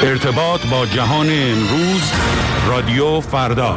ارتباط با جهان امروز، رادیو فردا.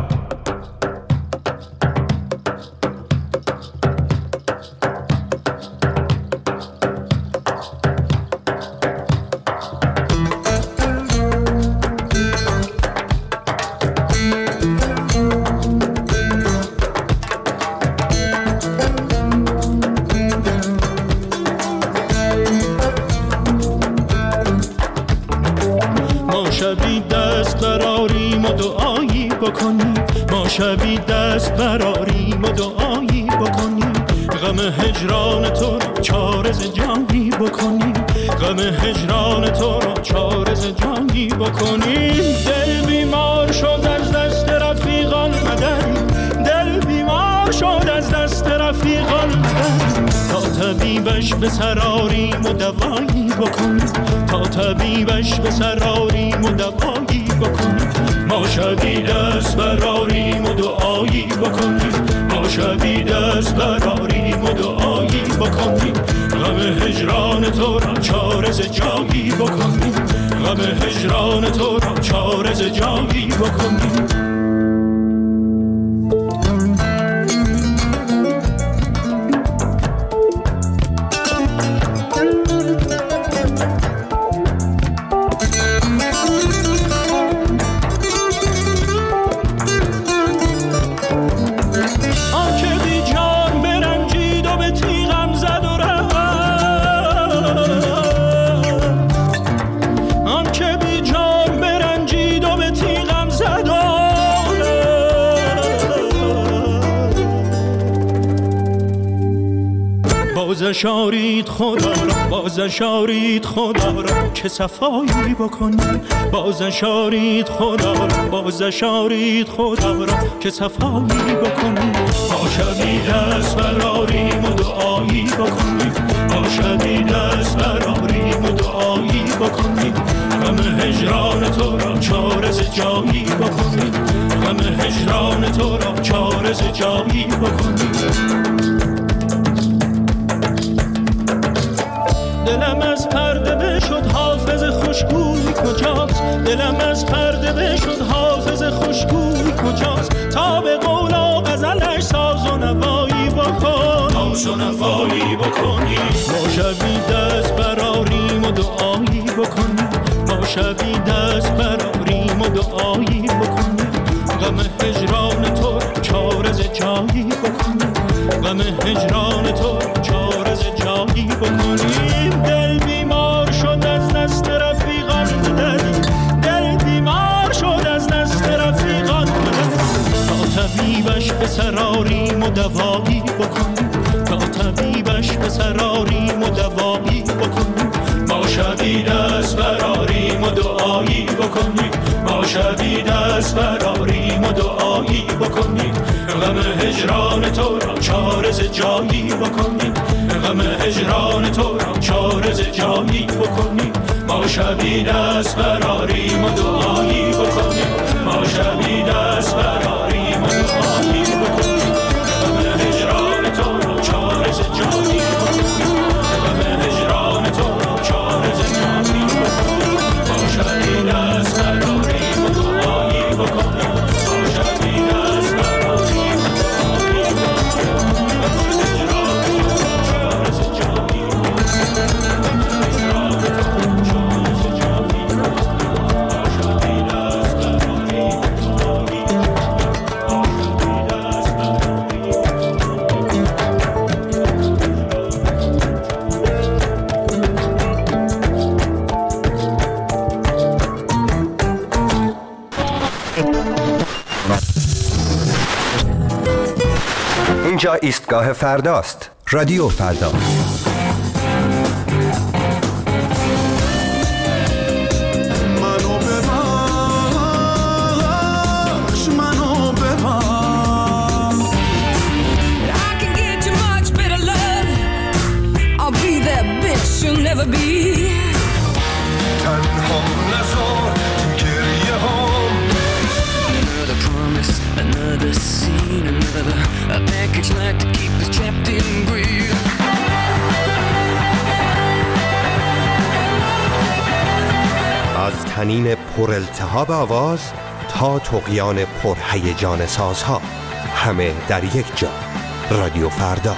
شبی دست براریم و دعایی بکنیم، ما شبی دست براریم و دعایی بکنیم، غم هجران تو را چارز جانی بکنیم، غم هجران تو را چارز جانی بکنیم. دل بیمار شد از دست رفیقان مدد، دل بیمار شد از دست رفیقان مدد، تا طبیبش به سراریم و دوایی بکنیم، تا طبیبش به سراریم و دوایی بکنیم. ما شبی دست براریم و دعایی بکنیم، ما شبی دست براریم و دعایی بکنیم، غم هجران تو را چارز جایی بکنیم، غم هجران تو را چارز جایی بکنیم. بازشارید خدا را، بازشارید خدا را که صفایی بکنیم، بازشارید خدا را، بازشارید خدا را که صفایی بکنیم. ما شبی دست براریم و دعایی بکنیم، ما شبی دست براریم و دعایی بکنیم، غم هجران تو را چارز جایی بکنیم، غم هجران تو را چارز جایی بکنیم. دلم از پرده بشد حافظ خوشگوی کجاست، دلم از پرده بشد حافظ خوشگوی کجاست، تا به قول و غزلش ساز و نوایی بکن، ساز و نوایی بکنی. ما شبی دست براریم و دعایی بکنیم، ما شبی دست براریم و دعایی بکنیم، غم هجران تو چارز جایی بکنیم، غم هجران تو چارز جایی بکنیم. دل بیمار شد از دست رفیقان مدد، دل بیمار شد از دست رفیقان مدد، تا طبیبش به سراریم و دوایی بکنیم، تا طبیبش به سراریم و دوایی بکنیم. ما شبی دست براریم و دعایی بکنیم، ما شبی دست براریم و دعایی بکنیم، غم هجران تو را چارز جایی بکنیم، غم هجران تو را چارز جایی بکنیم. ما شبی دست براریم و دعایی بکنیم، ما شبی دست براریم و دعایی بکنیم، غم هجران تو را چارز جایی بکنیم، غم هجران تو را چارز جایی بکنیم. ما شبی دست براریم و دعایی بکنیم، ما شبی دست براریم و دعایی اینجا ایستگاه فرداست. رادیو فردا. Another scene, another a package like to keep us trapped in greed. حنین پرالتهاب آواز تا طغیان پرهیجان سازها، همه در یک جا. رادیو فردا.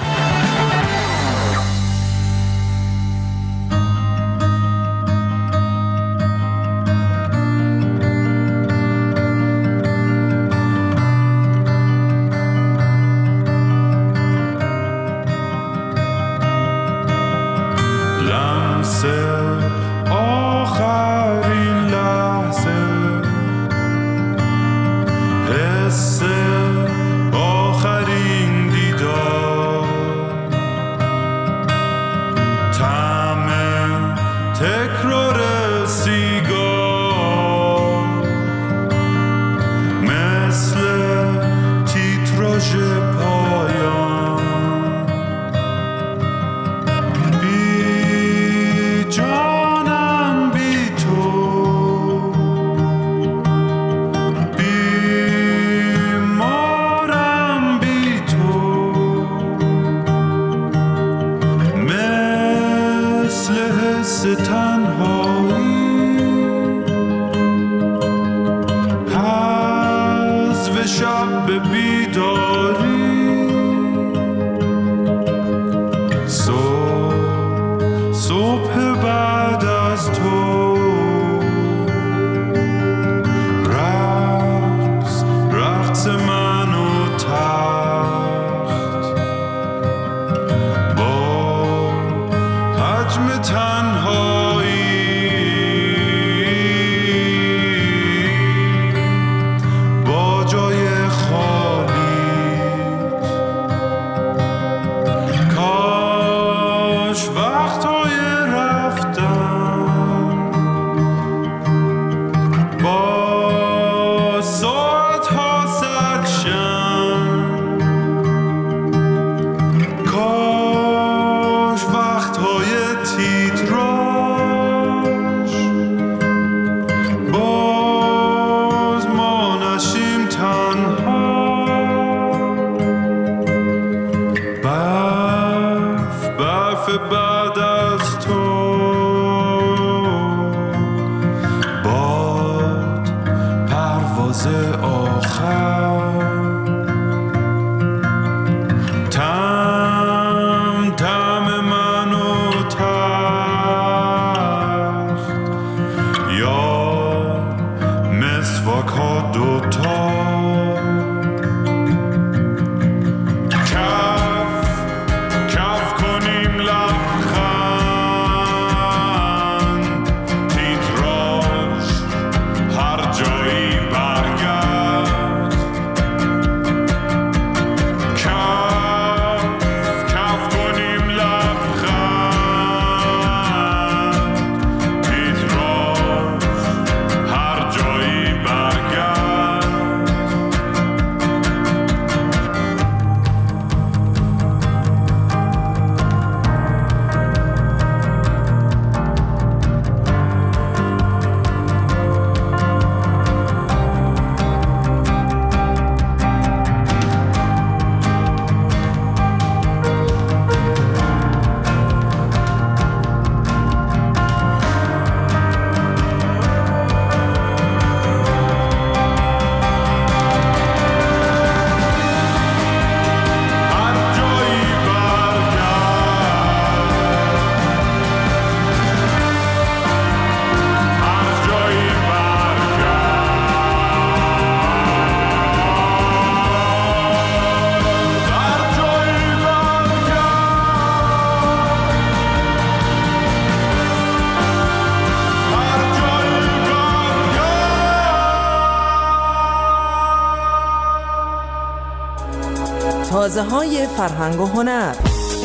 تازه‌های فرهنگ و هنر.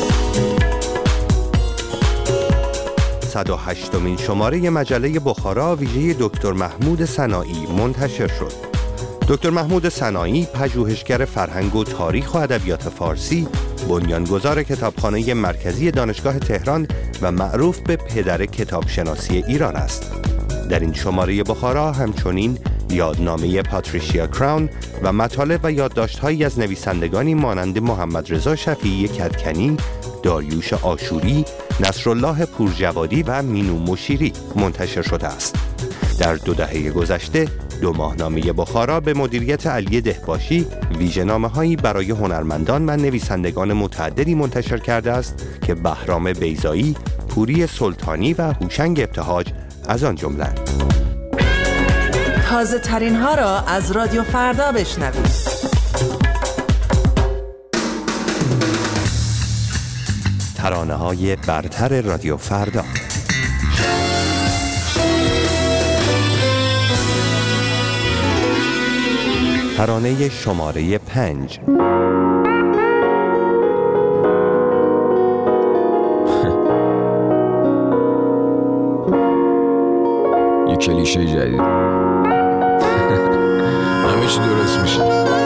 108مین شماره مجله بخارا ویژه دکتر محمود سنایی منتشر شد. دکتر محمود سنایی، پژوهشگر فرهنگ و تاریخ و ادبیات فارسی، بنیانگذار کتابخانه مرکزی دانشگاه تهران و معروف به پدر کتابشناسی ایران است. در این شماره بخارا همچنین یادنامه پاتریشیا کراون و مطالب و یادداشت‌هایی از نویسندگانی مانند محمد رضا شفیعی کدکنی، داریوش آشوری، نصرالله پورجوادی و مینو مشیری منتشر شده است. در 2 دهه گذشته 2 ماهنامه بخارا به مدیریت علی دهباشی ویژه‌نامه‌هایی برای هنرمندان و نویسندگان متعددی منتشر کرده است که بهرام بیضایی، پوری سلطانی و هوشنگ ابتهاج از آن جمله‌اند. تازه ترین ها را از رادیو فردا بشنوید. ترانه‌های برتر رادیو فردا. ترانه شماره 5. یه کلیشه جدید. همه چی درست میشه.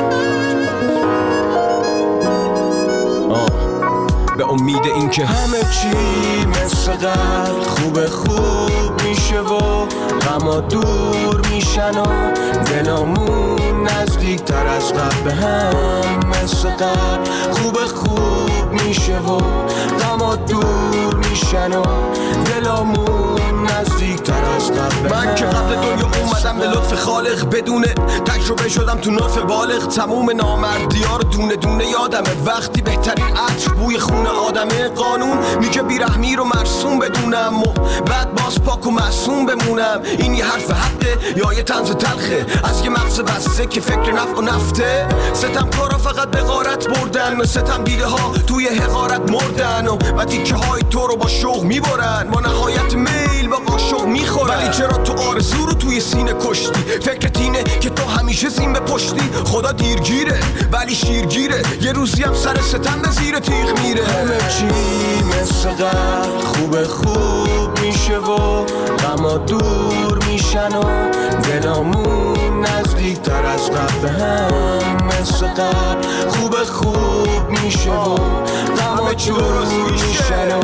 به امید این که همه چی مثل قبل خوب میشه و غما دور میشن و دلامون نزدیک تر از قبل به هم مثل قبل خوب میشه و غما دور میشن و دلامون نزدیک تر از قبل. من که قبل دنیا اومدم به لطف خالق بدون تجربه شدم تو نطف بالغ. تموم نامردی‌ها رو دونه دونه یادمه وقتی بهترین عطر بوی خون آدمه. قانون میگه بیرحمی رو مرسوم بدونم و بعد باز پاک و معصوم بمونم. این یه حرف حقه یا یه طنز تلخه از یه مغز بسته که فکر نفع و نفته. ستم کارا فقط به غارت بردن و ستم دیده ها توی حقارت مردن و تیکه های تو رو با شوق میبرن. با نهایت میل با قاشق میخورن. ولی چرا تو آرزو رو توی سینه کشتی؟ فکرت اینه که تو همیشه زین به پشتی. خدا دیرگیره ولی شیرگیره. یه روزی هم سر ستم به زیر تیغ میره. همه چی مثل قبل خوب میشه و غما دور میشن و دلامون نزدیک تر از قبل هم مثل قبل خوب میشه و غما دور میشن و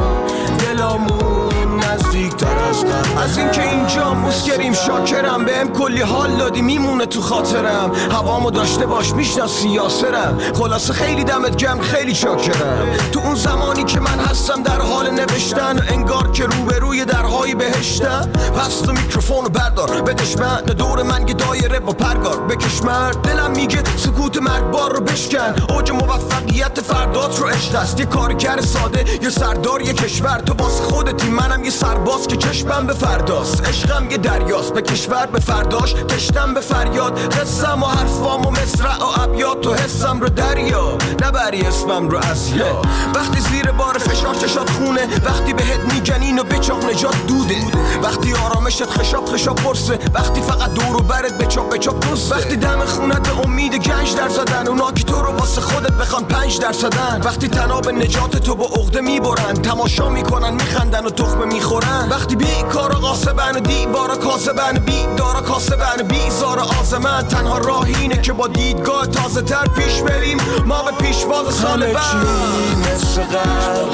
دلامون نزدیک تر از قبل. از این که اینجا مسکریم شاکرم بهم کلی حال دادی میمونه تو خاطرم. هوامو داشته باش میشناسی یاسرم. خلاصه خیلی دمت گرم خیلی شاکرم. تو اون زمانی که من هستم در حال نوشتن انگار که روبروی درهای بهشتم. پس تو میکروفونو بردار بدش من دور من یه دایره با پرگار بکش مرد. دلم میگه سکوت مرگبار رو بشکن. اوج موفقیت فردات رو عشق است. یه کارگر ساده یه سردار یه کشور. تو واسه خودتی منم یه سرباز که چشمم به فرداست. عشقم یه دریاست به کشور به فرداش تشتم به فریاد. قصم و حرفام و مصرع و ابیات تو حسم رو دریا نبری اسمم رو از یا. وقتی زیر بار فشار چشات خونه وقتی بهت میگن اینو بچاق نجات دوده. وقتی آرامشت خشاب پرسه وقتی فقط دور و برت بچاق دوسته. وقتی دم خونت به امید گنج در زدن اونا که تو رو واسه خودت بخوان 5%. وقتی تناب نجات تو با عقده میبرن تماشا میکنن میخندن و تخمه میخورن. وقتی بیکارا قاسبن و دیوارا کاسبن بیدارا کاسبن بیزار آزمن. تنها راه اینه که با دیدگاه تازه تر پیش بریم ما به پیشواز سال بعد. مثل قبل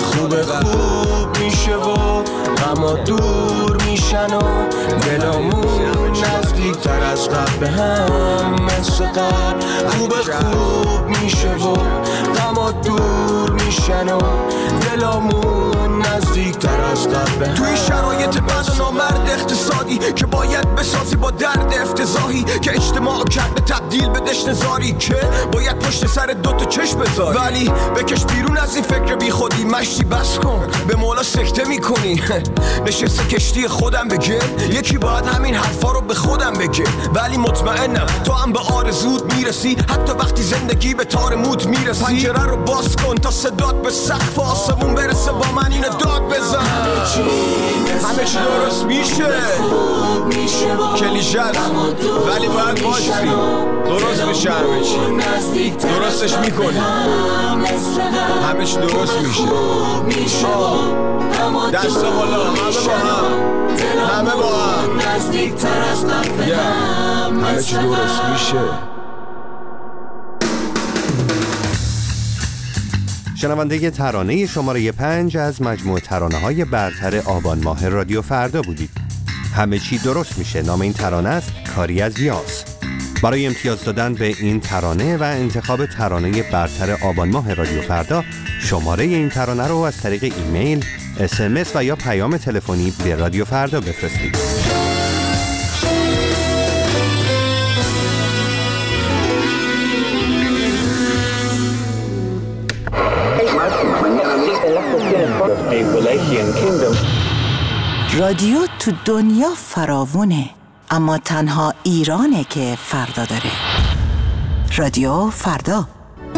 خوب میشه و غما دور میشن و دلامون نزدیک تر از قبل به هم مثل قبل خوب میشه و غما دور میشن و دلامون نزدیک تر از قبل. توی شرایط بد و نامرد اقتصادی که باید بسازی با درد افتضاحی که اجتماع کرده تبدیل به دشت زاری که باید پشت سر 2 چشم بذاری. ولی بکش بیرون از این فکر بی خودی مشتی بس کن به مولا سکته میکنی. نشسته کشتی خودم بگه یکی باید همین حرفا رو به خودم بگه. ولی مطمئنم تو هم به آرزوت میرسی حتی وقتی زندگی به تار موت میرسی. پنجره رو باز کن تا صدات به سقف آسمون برسه با من اینو داد بزن. همه چی درست میشه کلیشه است ولی باید باشی درست میشه. همه چی درستش میکنی همه چی درست میشه. دست بالا همه با هم همه چی درست میشه. شنونده ترانه شماره 5 از مجموعه ترانه‌های برتر آبان ماه رادیو فردا بودید. همه چی درست میشه نام این ترانه است، کاری از یاس. برای امتیاز دادن به این ترانه و انتخاب ترانه برتر آبان ماه رادیو فردا شماره این ترانه رو از طریق ایمیل، SMS و یا پیام تلفنی به رادیو فردا بفرستید. رادیو تو دنیا فراوونه، اما تنها ایرانه که فردا داره. رادیو فردا.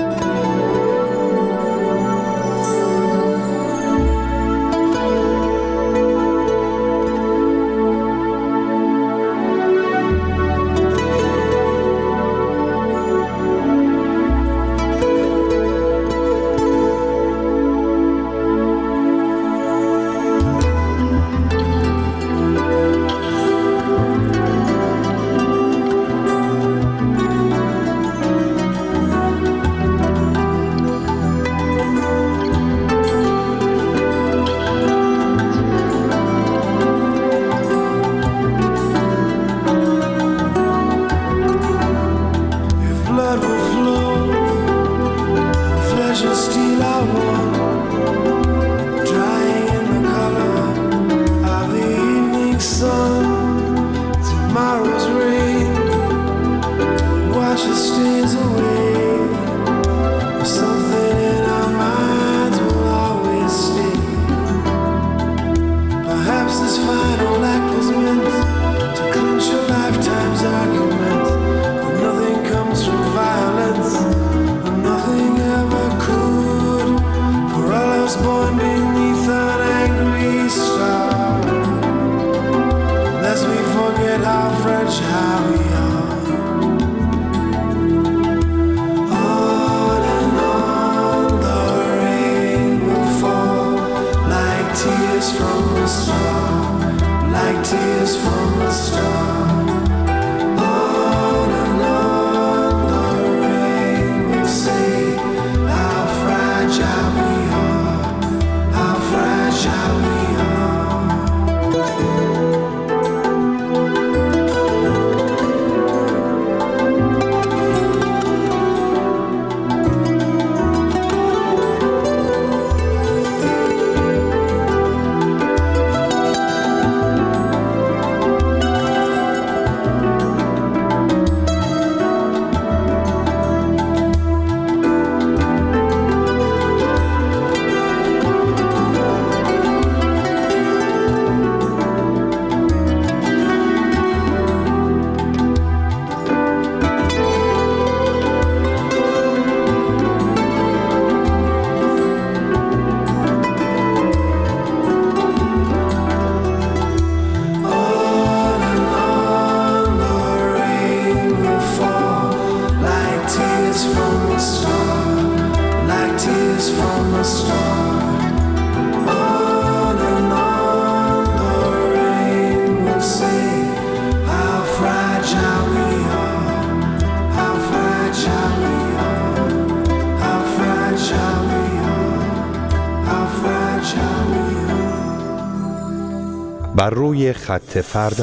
بر روی خط فردا.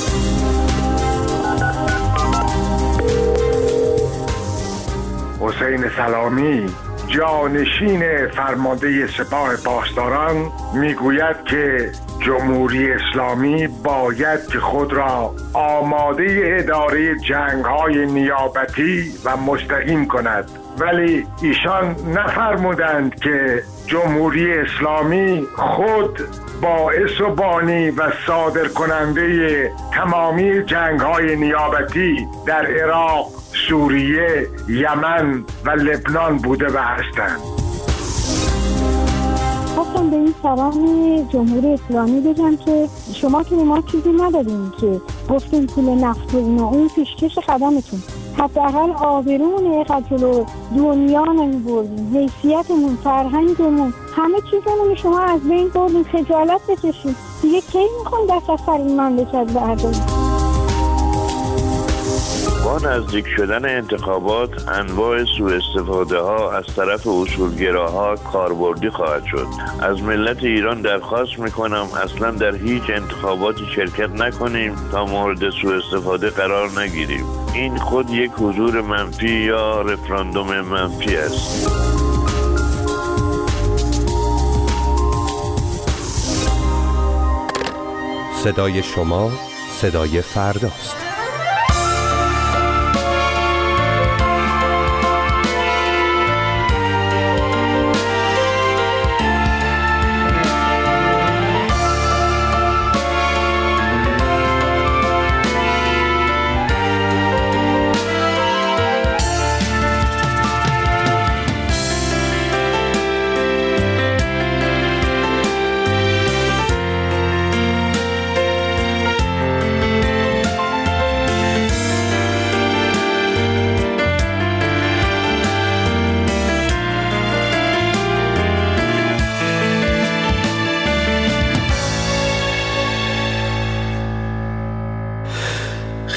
حسین سلامی جانشین فرمانده سپاه پاسداران میگوید که جمهوری اسلامی باید که خود را آماده اداره جنگ‌های نیابتی و مستقیم کند، ولی ایشان نفرمودند که جمهوری اسلامی خود باعث و بانی و صادر کننده تمامی جنگ‌های نیابتی در عراق، سوریه، یمن و لبنان بوده و هستند. خواستم به این سران جمهوری اسلامی بگم که شما که ما چیزی نداریم که گفتیم پول نفت و اینا، اون پیشکش قدمتون، حداقل آبرون جلو دنیا نمی‌بردیم، حیثیتمون، فرهنگمون، همه چیزمون شما از بین بردیم، خجالت بکشید دیگه. کی میخوان دست از سر این مملکت برداریم؟ با نزدیک شدن انتخابات انواع سوء استفاده ها از طرف اصولگراها کاربردی خواهد شد. از ملت ایران درخواست میکنم اصلا در هیچ انتخاباتی شرکت نکنیم تا مورد سوء استفاده قرار نگیریم. این خود یک حضور منفی یا رفراندوم منفی است. صدای شما صدای فرداست.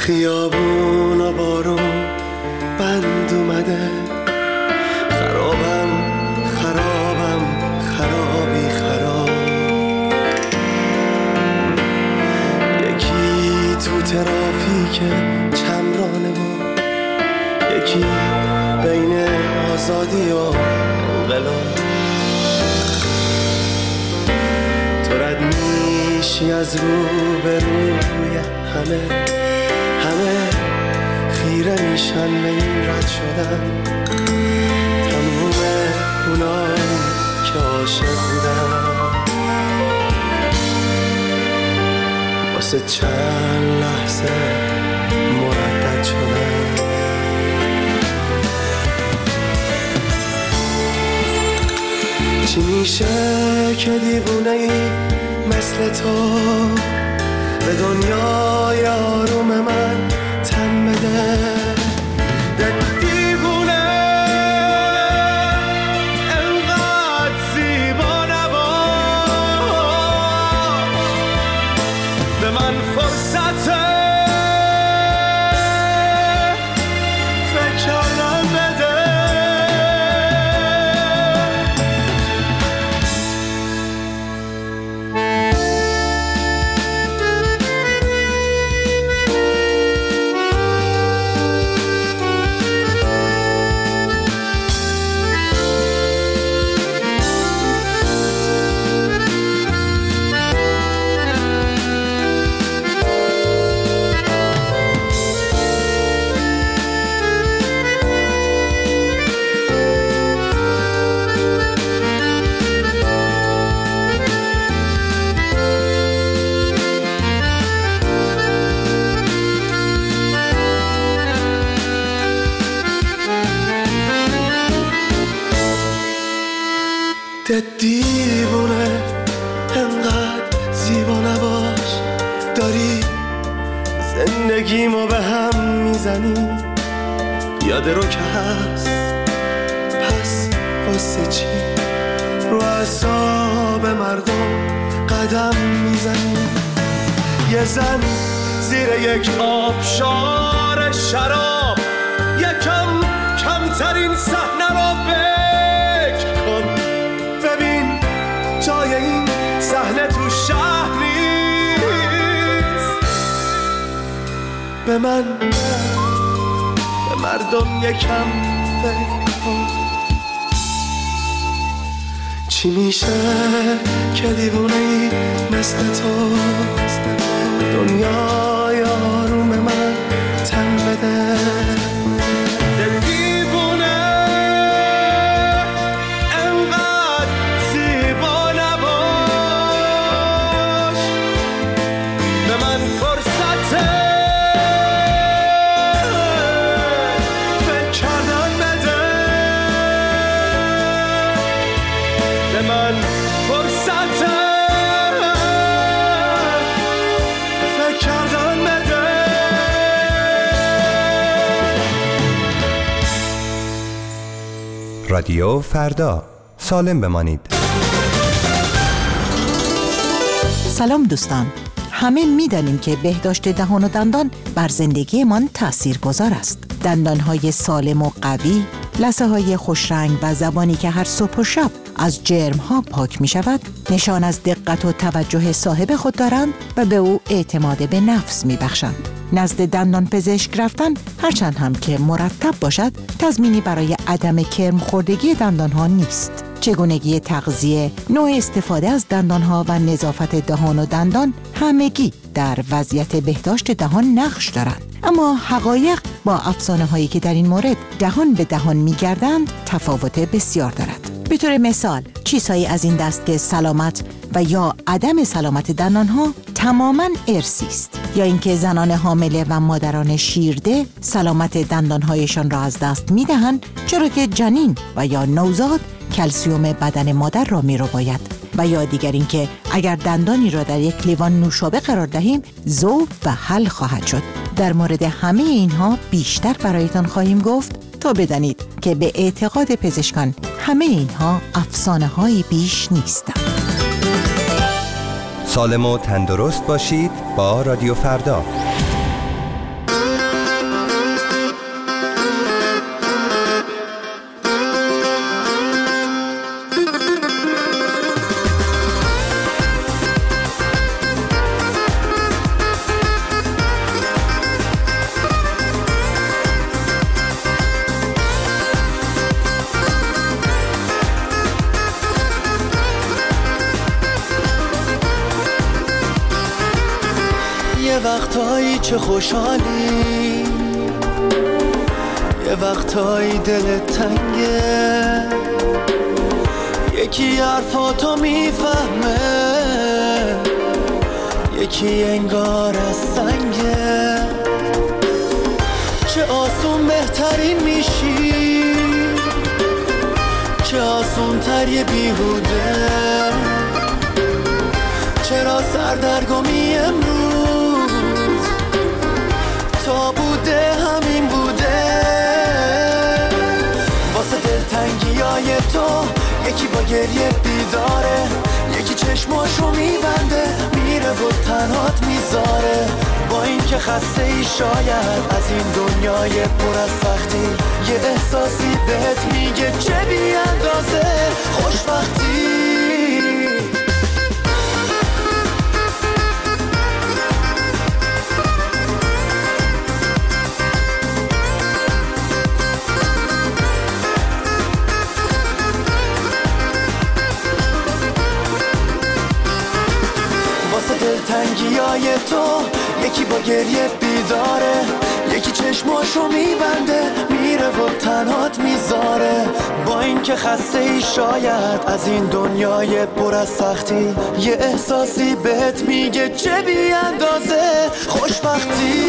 خیابون و بارون بند اومده، خرابم خرابی خراب. یکی تو ترافیک چمرانه و یکی بین آزادی و انقلاب. تو رد میشی از رو به روی همه خیره میشن به این رد شدن. تموم اونایی که عاشق بودن واسه چند لحظه مردد شدن. چی میشه که دیوونه ای مثل تو به دنیای آروم من تن بده؟ دیوونه انقدر زیبا نباش، به من فرصت فکر کردن بده. دیوونه انقدر زیبا نباش، داری زندگیمو به هم میزنی. یاد رو که هست پس واسه چی رو اعصاب مردم قدم میزنی؟ یه زن زیر یک آبشار شراب یکم کمترین صحنه رو فکر کن. ببین جای این صحنه تو شهر نیست. به من به مردم یکم فکر کن. چی میشه که دیوونه‌ای مثل تو دنیای آروم من تن بده؟ رادیو فردا، سالم بمانید. سلام دوستان، همه می‌دانیم که بهداشت دهان و دندان بر زندگیمان تاثیرگذار است. دندان‌های سالم و قوی، لثه‌های خوشرنگ و زبانی که هر صبح و شب از جرم‌ها پاک می‌شود، نشان از دقت و توجه صاحب خود دارند و به او اعتماد به نفس می‌بخشند. نزد دندان پزشک رفتن هرچند هم که مرتب باشد، تضمینی برای عدم کرم خوردگی دندان‌ها نیست. چگونگی تغذیه، نوع استفاده از دندان‌ها و نظافت دهان و دندان همگی در وضعیت بهداشت دهان نقش دارند. اما حقایق با افسانه‌هایی که در این مورد دهان به دهان می‌گردند تفاوت بسیار دارد. به طور مثال، چیزهایی از این دست که سلامت و یا عدم سلامت دندان‌ها تماماً ارثی است، یا اینکه زنان حامله و مادران شیرده سلامت دندان‌هایشان را از دست می‌دهند، چرا که جنین و یا نوزاد کلسیوم بدن مادر را می‌رباید، و یا دیگر اینکه اگر دندانی را در یک لیوان نوشابه قرار دهیم ذوب و حل خواهد شد. در مورد همه اینها بیشتر برایتان خواهیم گفت تا بدانید که به اعتقاد پزشکان همه اینها افسانه‌های بیش نیستند. سالم و تندرست باشید با رادیو فردا. وقتایی چه خوشحالی، یه وقتایی دلت تنگه، یکی حرفاتو میفهمه، یکی انگار از سنگه. چه آسون بهترین میشی، چه آسون تر یه بیهوده. چرا سردرگمی امروز تا بوده همین بوده. واسه دلتنگیای تو یکی با گریه بیداره، یکی چشماشو میبنده میره و تنهات میذاره. با این که خسته ای شاید از این دنیای پر از سختی، یه احساسی بهت میگه چه بی اندازه خوشبختی. دلتنگیای تو یکی با گریه بیداره، یکی چشماشو میبنده میره و تنهات میذاره. با این که خسته ای شاید از این دنیای پر از سختی، یه احساسی بهت میگه چه بی اندازه خوشبختی.